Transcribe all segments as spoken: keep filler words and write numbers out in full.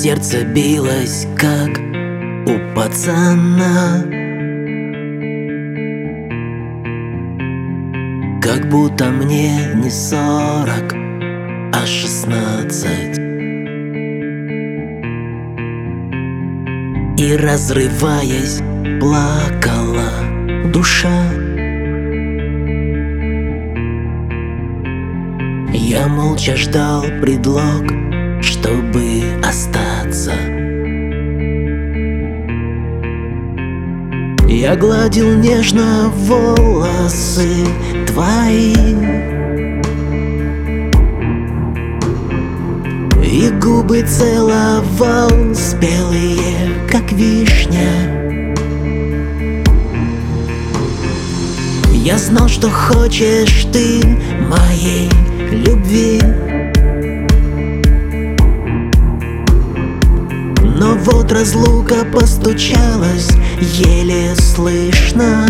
сердце билось, как у пацана, как будто мне не сорок, а шестнадцать. И, разрываясь, плакала душа. Я молча ждал предлог, чтобы остаться. Я гладил нежно волосы твои и губы целовал, спелые, как вишня. Я знал, что хочешь ты моей любви, но вот разлука постучалась еле слышно.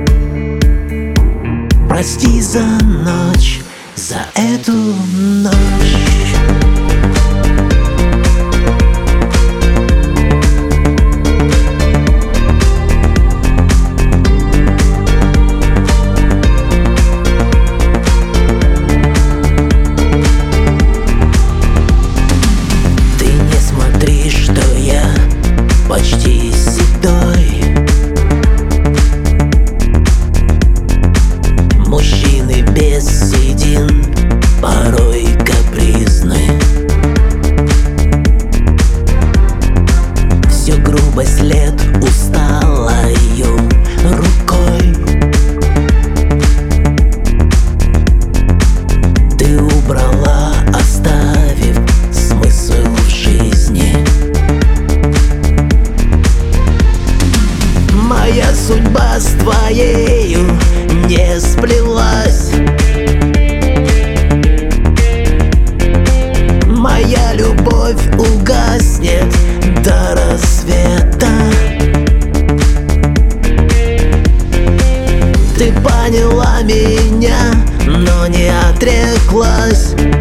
Прости за ночь, за эту ночь. Почти седой, мужчины без седин порой капризны. Всю грубость лет усталою рукой ты убрала, оставив смысл в жизни. Моя судьба с твоею не сплелась, моя любовь угаснет до рассвета. Ты поняла меня, но не отреклась.